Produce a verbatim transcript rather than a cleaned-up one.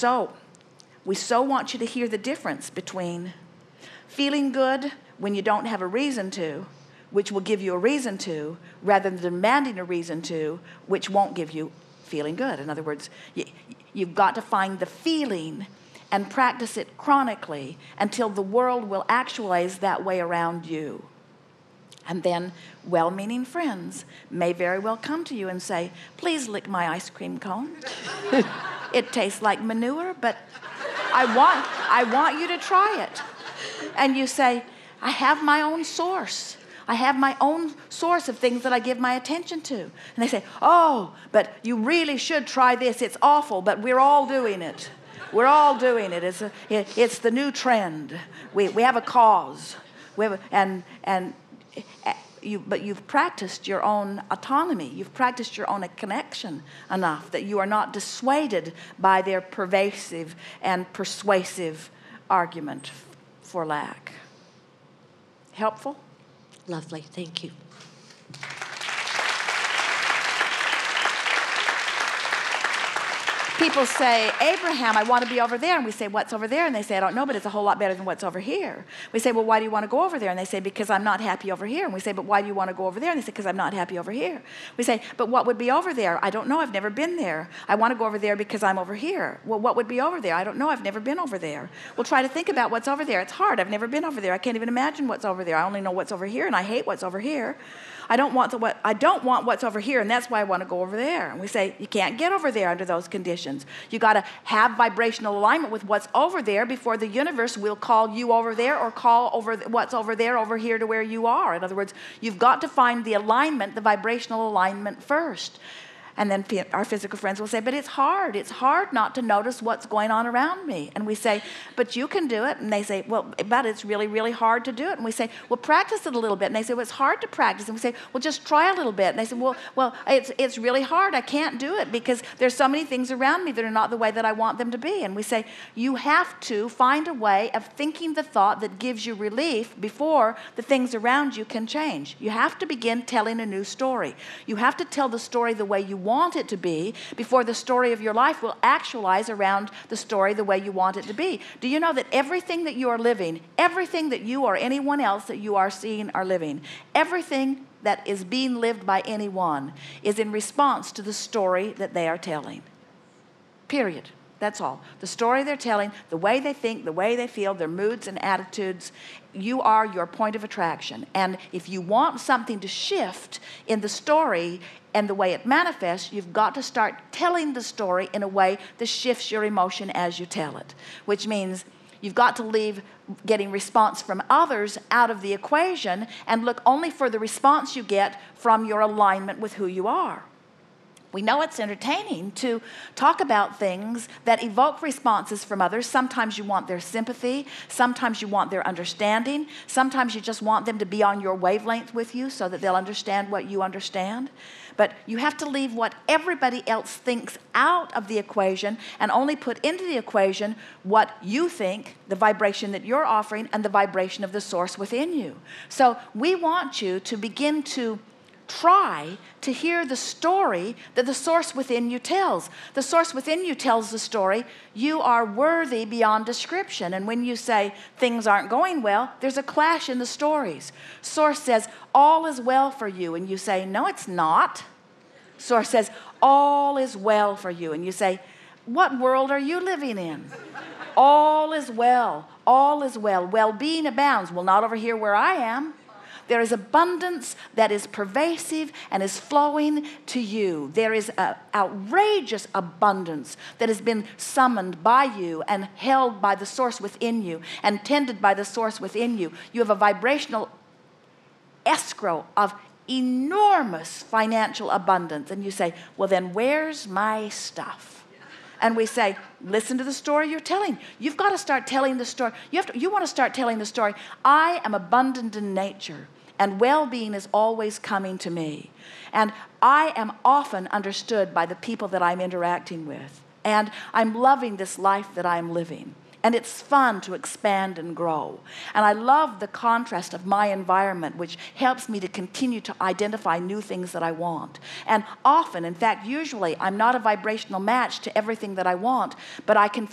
so, we so want you to hear the difference between feeling good when you don't have a reason to, which will give you a reason to, rather than demanding a reason to, which won't give you feeling good. In other words, you, you've got to find the feeling and practice it chronically until the world will actualize that way around you. And then well-meaning friends may very well come to you and say, please lick my ice cream cone. It tastes like manure, but I want, I want you to try it. And you say, I have my own source. I have my own source of things that I give my attention to. And they say, oh, but you really should try this. It's awful, but we're all doing it. We're all doing it. It's, a, it, it's the new trend. We, we have a cause. We have a, and, and you, but you've practiced your own autonomy. You've practiced your own connection enough that you are not dissuaded by their pervasive and persuasive argument for lack. Helpful? Lovely, thank you. People say, Abraham, I want to be over there. And we say, what's over there? And they say, I don't know, but it's a whole lot better than what's over here. We say, well, why do you want to go over there? And they say, because I'm not happy over here. And we say, but why do you want to go over there? And they say, because I'm not happy over here. We say, but what would be over there? I don't know, I've never been there. I want to go over there because I'm over here. Well, what would be over there? I don't know, I've never been over there. Well, try to think about what's over there. It's hard, I've never been over there. I can't even imagine what's over there. I only know what's over here, and I hate what's over here. I don't want the, what I don't want what's over here, and that's why I want to go over there. And we say, you can't get over there under those conditions. You got to have vibrational alignment with what's over there before the universe will call you over there or call over what's over there over here to where you are. In other words, you've got to find the alignment, the vibrational alignment first. And then our physical friends will say, but it's hard. It's hard not to notice what's going on around me. And we say, but you can do it. And they say, well, but it's really, really hard to do it. And we say, well, practice it a little bit. And they say, well, it's hard to practice. And we say, well, just try a little bit. And they say, well, well, it's, it's really hard. I can't do it because there's so many things around me that are not the way that I want them to be. And we say, you have to find a way of thinking the thought that gives you relief before the things around you can change. You have to begin telling a new story. You have to tell the story the way you want it to be before the story of your life will actualize around the story the way you want it to be. Do you know that everything that you are living, everything that you or anyone else that you are seeing are living, everything that is being lived by anyone is in response to the story that they are telling. Period. That's all. The story they're telling, the way they think, the way they feel, their moods and attitudes, you are your point of attraction. And if you want something to shift in the story and the way it manifests, you've got to start telling the story in a way that shifts your emotion as you tell it, which means you've got to leave getting response from others out of the equation and look only for the response you get from your alignment with who you are. We know it's entertaining to talk about things that evoke responses from others. Sometimes you want their sympathy. Sometimes you want their understanding. Sometimes you just want them to be on your wavelength with you so that they'll understand what you understand. But you have to leave what everybody else thinks out of the equation and only put into the equation what you think, the vibration that you're offering, and the vibration of the source within you. So we want you to begin to try to hear the story that the source within you tells. The source within you tells the story, you are worthy beyond description. And when you say things aren't going well, there's a clash in the stories. Source says, all is well for you. And you say, no, it's not. Source says, all is well for you. And you say, what world are you living in? All is well. All is well. Well-being abounds. Well, not over here where I am. There is abundance that is pervasive and is flowing to you. There is an outrageous abundance that has been summoned by you and held by the source within you and tended by the source within you. You have a vibrational escrow of enormous financial abundance. And you say, well, then where's my stuff? And we say, listen to the story you're telling. You've got to start telling the story. You have to, you want to start telling the story. I am abundant in nature, and well-being is always coming to me. And I am often understood by the people that I'm interacting with. And I'm loving this life that I'm living. And it's fun to expand and grow. And I love the contrast of my environment, which helps me to continue to identify new things that I want. And often, in fact, usually, I'm not a vibrational match to everything that I want, but I can